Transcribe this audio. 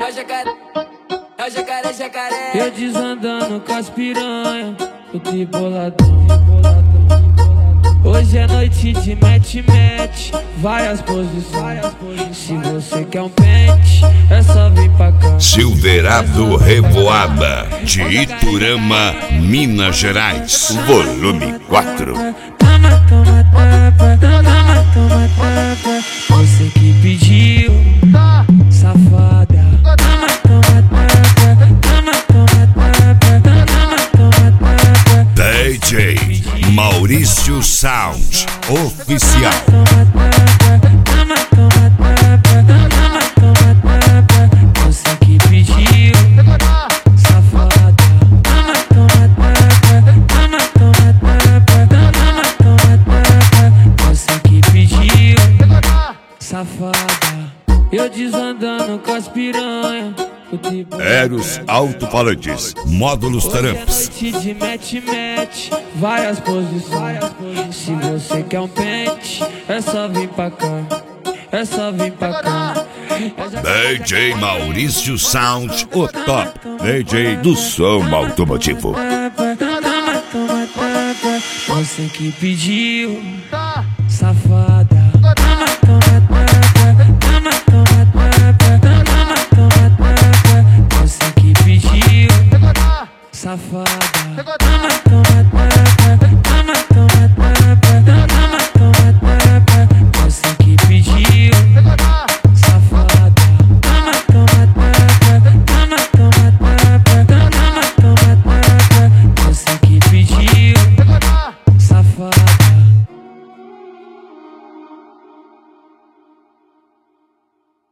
É o jacaré, jacaré. Eu desandando com as piranha, o triboladão. Hoje é noite de mete-mete, várias posições. Se você quer um pente, é só vir pra cá. Silverado Revoada, de Iturama, Minas Gerais, volume 4. Toma, toma, tapa, toma, toma, tapa. Você que pediu, safada. Toma, toma, tapa, toma, toma, tapa, toma, toma, tapa. DJ Maurício Sound Oficial. Toma, toma, tapa, toma, toma, tapa. Você que pediu, safada. Toma, toma, tapa, toma, toma, tapa, toma, toma, tapa. Você que pediu, safada. Eu desandando com as piranha. Eros Alto-Falantes, Módulos Tramps. Noite de mete-mete, várias posições. Se você quer um pente, é só vir pra cá. É só vir pra cá. DJ Maurício Sound, o top DJ do som automotivo. Toma, toma, tapa. Você que pediu,